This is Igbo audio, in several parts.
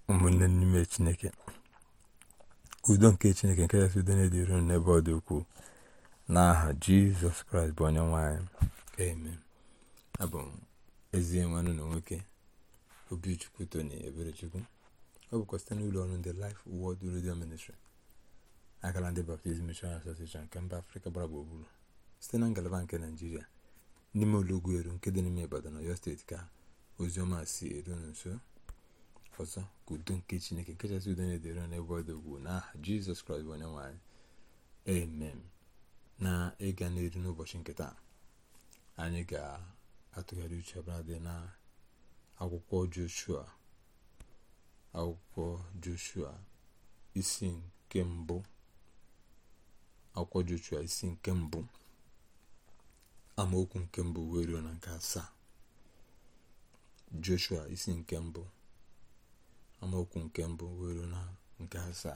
ụmụnne n'ime Chineke, udo nke Chineke nke kachasị udo na-edịru n'ebe ọ dị ukwuu n'aha Jizọs Kraịst bụ onye nwe anyị. Amen. Abụ m ezi nwanne na nwoke Obichukwu Tony Eberechukwu. Ọ bụkwa site n'ụlọ ọrụ ndị Life Word Radio Ministry, akara ndị Baptist Mission Association nke mba Afrịka gbara gburugburu, site na ngalaba nke Naịjirịa, n'ime Ụlọgweru nke dị n'ime Ibadan, Ọyọ steeti, ka ozi ọma si eru nso. Ọzọ ka udo nke Chineke nke kachasị udo na-edere n'ebe ọ dị ugwu n'aha Jizọs Kraịst bụ onye nwe anyị. Amen. Na ịga n'iru n'ụbọchị nke taa, anyị ga-atụgharị uche ọbụla dị na akwụkwọ Joshua isi nke mbụ. Akwụkwọ Joshua isi nke mbụ, amaokwu nke mbụ wee ruo na nke asaa. Joshua isi nke mbụ, amaokwu nke mbụ wee ruo na nke asaa.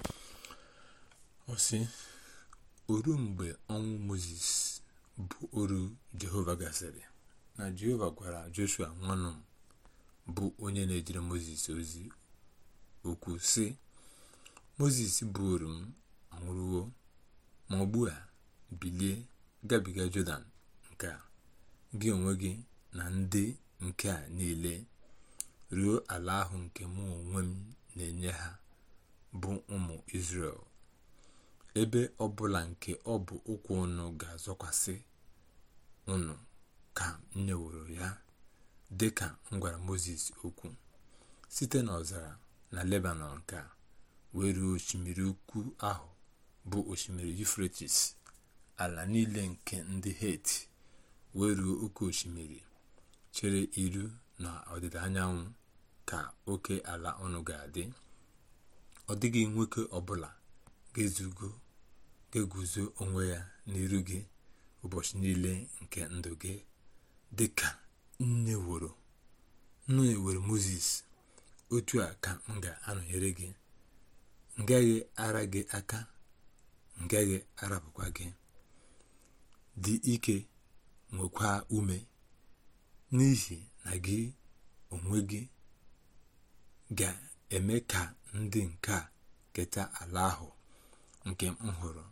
Ọ sị, oru mgbe ọnwụ Mozis bụ oru Jehova gasịrị, na Jehova gwara Joshua nwa Nun, bụ onye na-ejere Mozis ozi, okwu sị, Mozis bụ oru m anwụrụwo, ma ugbu a bilie gabiga Jọdan nke a, gị onwe gị na ndị nke a niile, ruo ala ahụ nke mụ onwe m na-enye ha bụ ụmụ Izrel. Ebe ọbụla nke ọ bụ ụkwụ unu ga-azọkwasị unu ka m nyeworo ya, dịka m gwara Mozis okwu, site n'ọzara na Lebanon nke a wee ruo osimiri ukwu ahụ bụ osimiri Yufretis, ala niile nke ndị Het, wee ruo oke osimiri chere iru na ọdịda anyanwụ, ka oke ala ọnụ ga-adị. Ọ dịghị nwoke ọbụla ga-eguzo onwe ya n'iru gị ụbọchị niile nke ndụ gị, dịka nne ewere Mozis, otu a ka m ga-anọnyere gị. M gaghị ara gị aka, m gaghị arapụkwa gị. Dị ike, nwekwa ume, n'ihi na gị onwe gị ga-eme ka ndị nke a keta ala ahụ nke m ṅụrụ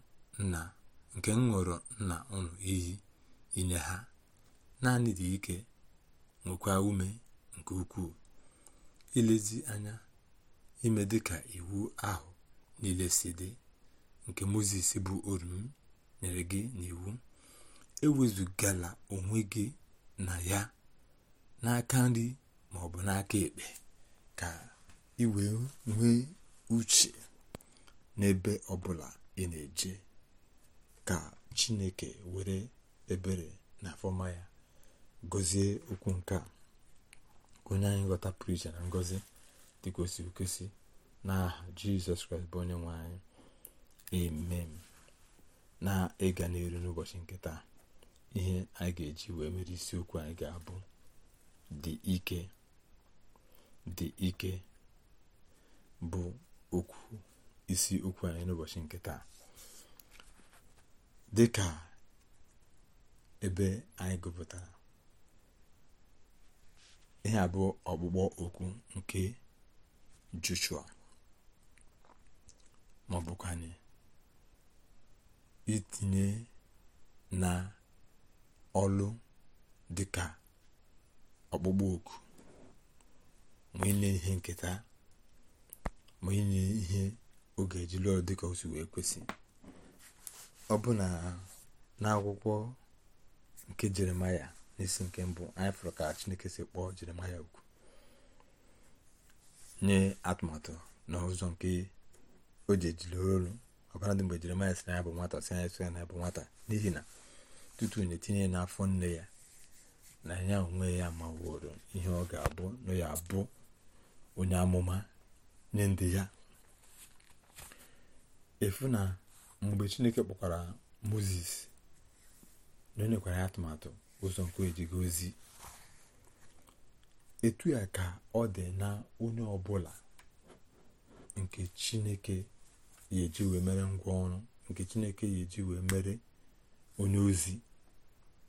nna unu iyi inye ha. Naanị dị ike, nwekwa ume nke ukwuu, ilezi anya ime dịka iwu ahụ niile si dị, nke Mozis bụ oru m nyere gị n'iwu. Ewezugala onwe gị na ya n'aka nri maọbụ n'aka ekpe, ka ị wee nwee uche n'ebe ọbụla ị na-eje. Ka Chineke were ebere na afọma ya gọzie okwu nke a, ka onye anyị ghọta pụrụ iche na ngọzi dị kwesị n'aha Jizọs Kraịst bụ onye nwe anyị. Amen. Na ịga n'iru n'ụbọchị nke taa, ihe anyị ga-eji wee mere isiokwu anyị ga-abụ dị ike bụ isi okwu anyị n'ụbọchị nke taa. Dịka ebe anyị gụpụtara, ihe abụọ ọgbụgbọ okwu nke Joshua, ma ọ bụkwanye itinye na ọlụ dịka ọkpụkpọ oku, ma inye ihe nketa, ma inye ihe oge eji lụọ dịka o si wee kwesị. Ọ bụ na n'akwụkwọ nke Jeremaya n'isi nke mbụ, anyị fụrụ ka Chineke si kpọọ Jeremaya okwu, nye atụmatụ na ụzọ nke o ji ejili olu. Ọbara dị mgbe Jeremaya sị na ya bụ nwata, sị anyị sị na ya bụ nwata, n'ihi na tutu na-etinye n'afọ nne ya, na ya onwe ya ma wụrụ ihe ọ ga-abụ, na ya abụ onye amụma nye ndị ya. Efu na mgbe Chineke kpọkwara Mozis, na o nyekwara ya atụmatụ ụzọ nke ejigo ozi. Etu ya ka ọ dị na onye ọbụla nke Chineke ya eji wee mere ngwa ọrụ, nke Chineke ya eji wee mere onye ozi.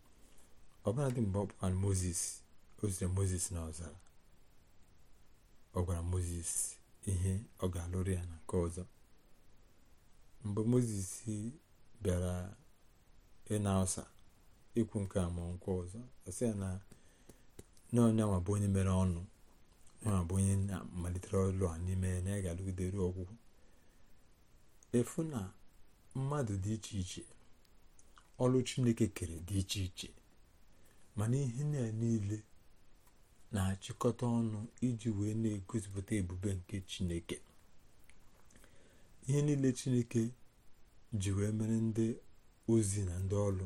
Ọbụla dị mgbe ọ kpọkwara Mozis, o ziri Mozis na ọzara, ọ gwara Mozis ihe ọ ga-alụrụ ya na nke ọzọ. Mgbe Mozis bịara ịna ụsa ikwu nke a ma nke ọzọ, ọ sị ya na onye nwa bụ onye mere ọnụ, nwa bụ onye malitere ọlụ a n'ime ya, na ya ga-alụgide ruo ọgwụgwụ. Efu na mmadụ dị iche iche, ọlụ Chineke kere dị iche iche, mana ihe niile na-achịkọta ọnụ iji wee na-egosipụta ebube nke Chineke. Ihe niile Chineke ji wee mere ndị ozi na ndị ọlụ,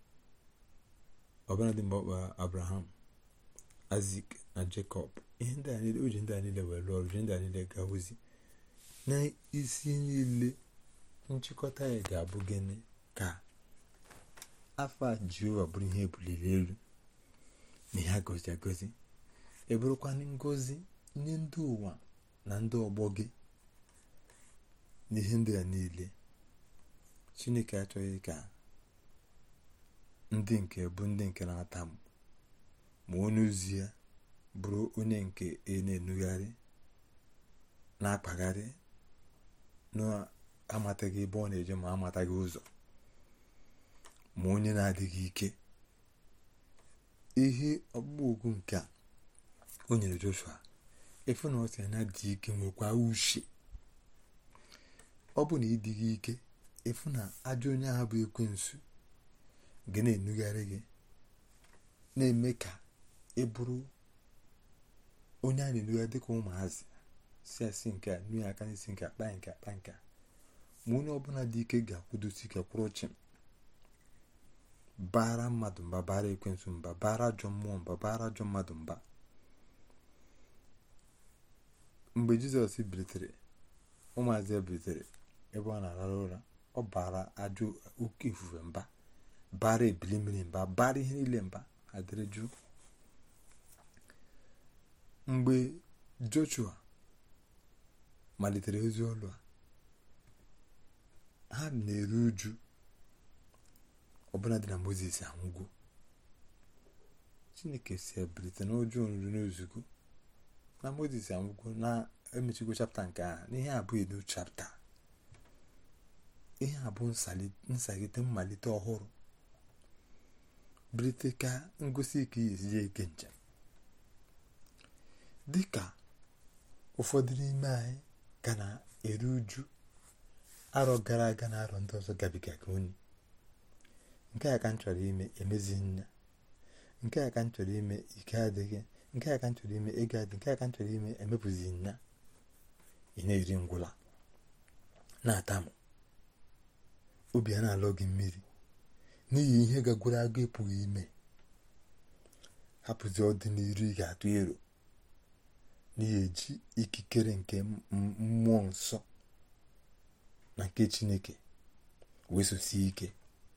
ọbụla dị mgbe ọ kpọrọ Abraham, Aịzik na Jekọb, ihe ndị a niile o ji ndị a niile wee lụọ ọrụ, ji ndị a niile gaa ozi. Na isi niile nchịkọta ya ga-abụ gịnị? Ka afọ a Jehova bụrụ ihe ebuliri elu na ihe agọzi agọzi, eburukwana ngozi nye ndị ụwa na ndị ọgbọ gị. N'ihe ndị a niile, Chineke achọghị ka ndị nke bụ ndị nke na-atamu, ma onye ozi ya bụrụ onye nke na-enugharị, na-akpagharị, na-amataghị ebe ọ na-eje, ma amataghị ụzọ, ma onye na-adịghị ike. Ihe ọgbụgbọ ogu nke a o nyere Joshua, efu na ọ sị na dị ike nwekwa uche. Ọ bụ na ịdịghị ike, efu na ajọ onye ahụ bụ ekwensu ga na-enugharị gị, na-eme ka ị bụrụ onye a na-enugharị dịka ụmụazị, si asị nke a nụ ya aka n'isi, nke akpa nke akpa nke a. Ma onye ọbụla dị ike ga-akwụdosi ike, kwụrụ chịm, bara mmadụ mba, bara ekwensu mba, bara ajọ mmụọ mba, bara ajọ mmadụ mba. Mgbe Jizọs bilitere, ụmụazị ya bilitere ebe ọ na-arara ụra, ọ bara ajọ oke ifufe mba, bara ebili mmiri mba, bara ihe niile mba, adịrị jụụ. Mgbe Joshua malitere ozi ọlụ a, ha na-eru uju ọbụla dị na Mozis anwụgo. Chineke si ebilite n'ụjọ nru n'ozugo na Mozis anwụgo, na emechigo chapta nke ahụ. N'ihe a bụ edo chapta, ihe a bụ nsagide mmalite ọhụrụ, bilite ka ngosi ike ezi eke njem. Dịka ụfọdụ n'ime anyị ka na-eru uju arọ gara aga na arọ ndị ọzọ gabiga ka onye nke a ka m chọrọ ime emezi nna, nke a ka m chọrọ ime ike adịghị, nke a ka m chọrọ ime ego adị, nke a ka m chọrọ ime emepụzi nna. Ị na-eri ngwụla, na-atamụ, obi a na-alọ gị mmiri n'ihi ihe gagwuru agụ ịpụghị ime. Hapụzi ọdịnihu ị ga-atụ ero n'ihi eji ikikere nke mmụọ nsọ na nke Chineke wee sosie ike.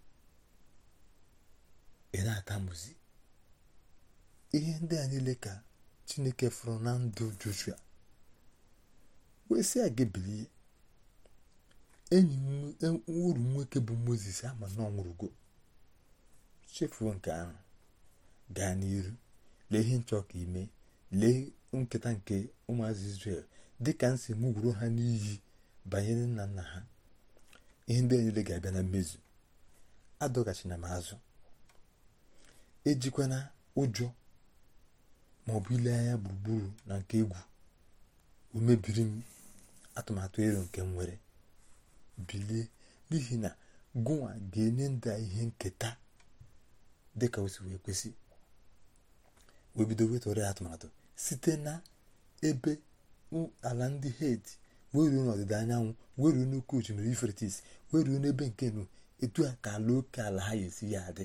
Ị na-atamụzi ihe ndị a niile ka Chineke fụrụ na ndụ Joshua, wee sị a gị bilie. Enyi uru nwoke bụ Mozis ama na ọ nwụrụgo, chefuo nke ahụ, gaa n'iru, lee ihe nchọ ka ime, lee nketa nke ụmụazị Izrel dịka nsi mụgwuru ha n'iyi banyere nna nna ha. Ihe ndị niile ga-abịa na mmezu. Adọghachina m azụ, ejikwana ụjọ ma ọ bụ ile anya gburugburu na nke egwu o mebiri m atụmatụ ero nke m nwere. Bilie, n'ihi na gụnwa ga-enye ndị a ihe nketa dịka o si wee kwesị. Wee bido wetara atụmatụ site na ebe ala ndị Heti wee ruo n'ọdịda anyanwụ, wee ruo n'oke osimiri Yufretis, wee ruo n'ebe nke nụ, etu a ka ala oke ala ha esi ya adị.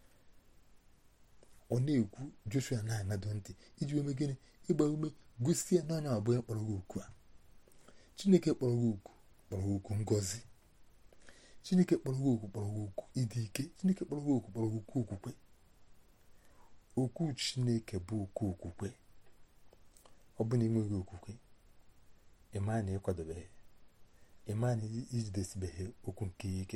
Ọ na-ekwu, Joshua na-anado ntị iji wee mee gịnị? Ịgba ume, gosi ya n'anya abụọ ya kpọrọ gị oku a. Chineke kpọrọ gị oku, kpọrọ gị oku ngọzi. Chineke kpọrọ gị oku, kpọrọ gị oku ịdị ike. Chineke kpọrọ gị oku, kpọrọ gị oku okwukwe. Okwu Chineke bụ oku okwukwe. Ọ bụ na enweghị okwukwe, ịma na ịkwadobeghị, ịma na ijidesibeghị okwu nke ike.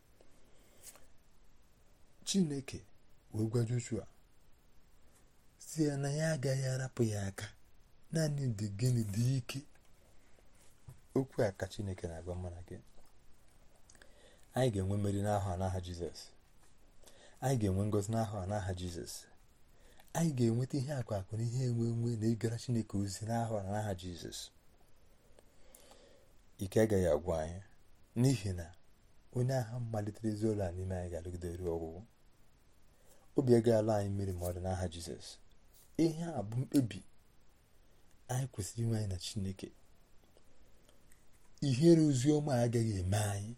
Chineke wee gwa Joshua si ya na ya agaghị arapụ ya aka naanị dị gịnị dị ike. Okwu a ka Chineke na-agwa mụ na gị. Anyị ga-enwe mmeri n'aha Jizọs. Anyị ga-enwe ngọzi n'aha Jizọs. Anyị ga-enweta ihe akụ na ihe enwe na ịgara Chineke ozi n'aha Jizọs. Ike agaghị agwụ anyị, n'ihi na onye agha malitere ezi ụlọ a n'ime anyị ga-alụgide ruo ọgwụgwụ. Obi agaghị ala anyị mmiri ma ọ dị n'aha Jizọs. Ihe a bụ mkpebi anyị kwesịrị inwe anyị na Chineke. Ihere oziọma agaghị eme anyị.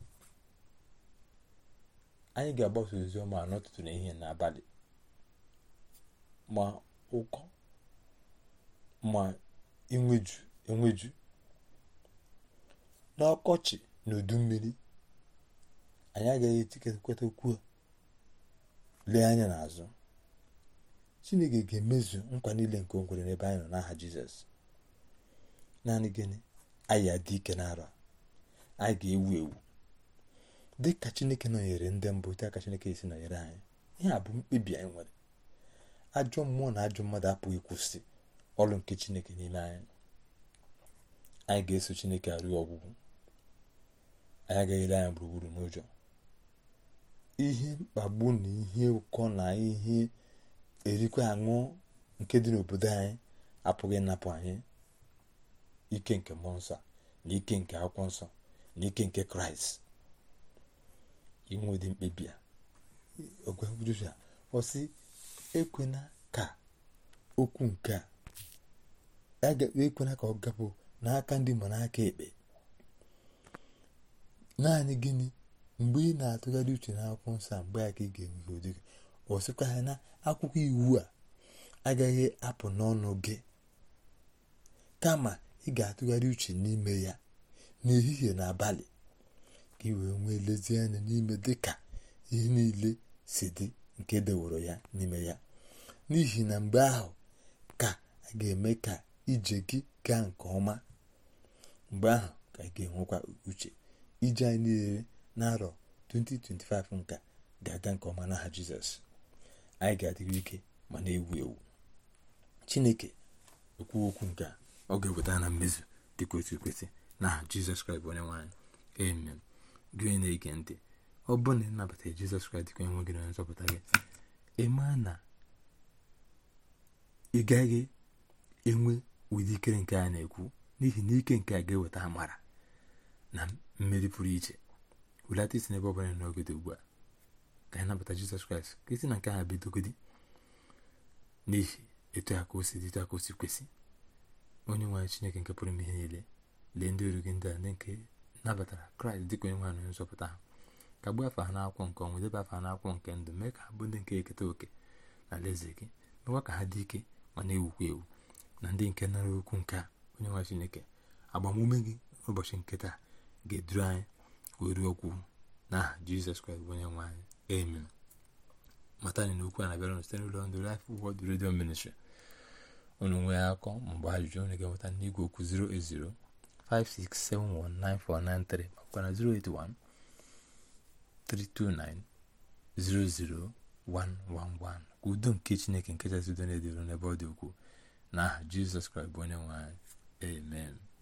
Anyị ga-agbasa oziọma n'ụtụtụ na ihe n'abalị, ma ụkọ ma enweju, n'ọkọchị na udu mmiri. Anyị agaghị etikekweta okwu a lee anya n'azụ. Chineke ga-emezu nkwa niile nke o kwere n'ebe anyị nọ n'aha Jizọs. Naanị gịnị? Anyị adị ike n'arọ. Anyị ga-ewu ewu dị ka Chineke nọnyere ndị mbụ, dị ka Chineke esi nọnyere anyị. Ihe a bụ mkpebi anyị nwere. Ajọ mmụọ na ajọ mmadụ apụghị ịkwụsị ọrụ nke Chineke n'ime anyị. Anyị ga-eso Chineke arụọ ọgwụgwụ. Anyị agaghị ele anya gburugburu n'ụjọ. Ihe mkpagbu na ihe ụkọ na ihe erikwa aṅụ nke dị n'obodo anyị apụghị ịnapụ anyị ike nke mmụọ nsọ na ike nke akwụkwọ nsọ na ike nke Kraịst. Inwe ụdị mkpebi a, ogwe Joshua ọ sị, ekwena ka okwu nke a ekwena ka ọ gapụ n'aka ndị ma n'aka ekpe. Naanị gịnị? Mgbe ị na-atụgharị uche n'akwụkwọ nsọ a, mgbe ya ka ị ga-enwe ụdị gị. Ọ sịkwa ya na akwụkwọ iwu a agaghị apụ n'ọnụ gị, kama ị ga-atụgharị uche n'ime ya n'ehihie na abalị, ka ị wee nwee lezianya n'ime dịka ihe niile si dị nke edeworo ya n'ime ya. N'ihi na mgbe ahụ ka a ga-eme ka ije gị gaa nke ọma. Mgbe ahụ ka ị ga-enwekwa uche ije anyị niile n'arọ 2025 nka ga-aga nke ọma n'aha Jizọs. Anyị ga-adịrị ike ma na-ewu ewu. Chineke ekwu okwu nke a, ọ ga-eweta na mmezu dịka otu kwesị n'aha Jizọs Kraịst bụ onye nwe anyị. Amen. Gị onye na-ege ntị, ọ bụrụ na ị nabatara Jizọs Kraịst dịka onye nwe gị na onye nzọpụta gị, ị maa na ị gaghị enwe ụdị ikere nke a na-ekwu, n'ihi na ike nke a ga-eweta amara na mmeri pụrụ iche. Hulata isi n'ebe ọ bụla n'oge dị ugbu a, ka anyị nabata Jizọs Kraịst ka isi na nke a bidogodi, n'ihi etu a ka o si dị, etu a ka o si kwesị. Onye nwe anyị Chineke nke pụrụ ime ihe niile, lee ndị oru gị ndị a ndị nke nabatara Kraịst dịka onye nwe anyị na onye nzọpụta ha, ka gbuo afa ha n'akwụkwọ nke ọnwụ, debe afa ha n'akwụkwọ nke ndụ, mee ka ha bụ ndị nke eketa oke na alaeze gị, mekwa ka ha dị ike ma na-ewukwa ewu. Na ndị nke nara okwu nke a, onye nwe Chineke, agbamume gị n'ụbọchị nke taa ga-eduru anyị wee ruo okwu n'aha Jizọs Kraịst bụ onye nwe anyị. Amen. Matani na okwu a na-abịara site n'ụlọ ndị Life Word Radio Ministry. Unu nwee akọ maọbụ ajụjụ, unu ga-enweta n'igwe okwu 08056719493 makwa na 08132900111. Ka udo nke Chineke nke kachasị udo na-edịru n'ebe ọ dị ukwuu n'aha Jizọs Kraịst bụ onye nwe anyị. Amen.